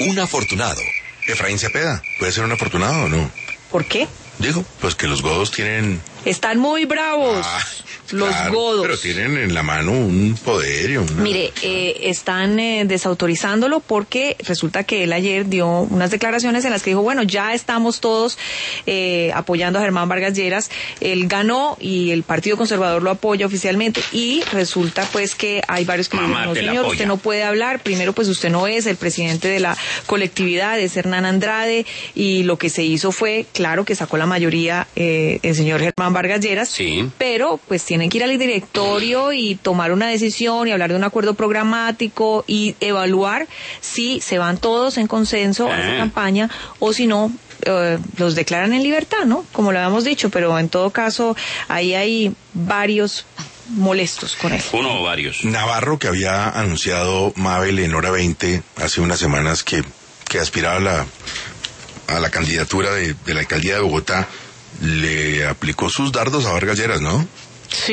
Un afortunado. Efraín Cepeda, ¿puede ser un afortunado o no? ¿Por qué? Digo, pues que los godos tienen... Están muy bravos. Los claro, godos. Pero tienen en la mano un poder y una... Mire, están desautorizándolo porque resulta que él ayer dio unas declaraciones en las que dijo, bueno, ya estamos todos apoyando a Germán Vargas Lleras. Él ganó y el Partido Conservador lo apoya oficialmente. Y resulta pues que hay varios que dicen, no señor, usted no puede hablar. Primero pues usted no es el presidente de la colectividad, es Hernán Andrade. Y lo que se hizo fue, claro, que sacó la mayoría el señor Germán Vargas Lleras. Sí. Pero pues tienen que ir al directorio y tomar una decisión y hablar de un acuerdo programático y evaluar si se van todos en consenso a esa campaña o si no, los declaran en libertad, ¿no? Como lo habíamos dicho, pero en todo caso ahí hay varios molestos con él. Uno o varios. Navarro, que había anunciado Mabel en Hora 20 hace unas semanas que aspiraba a la candidatura de la alcaldía de Bogotá, le aplicó sus dardos a Vargas Lleras, ¿no?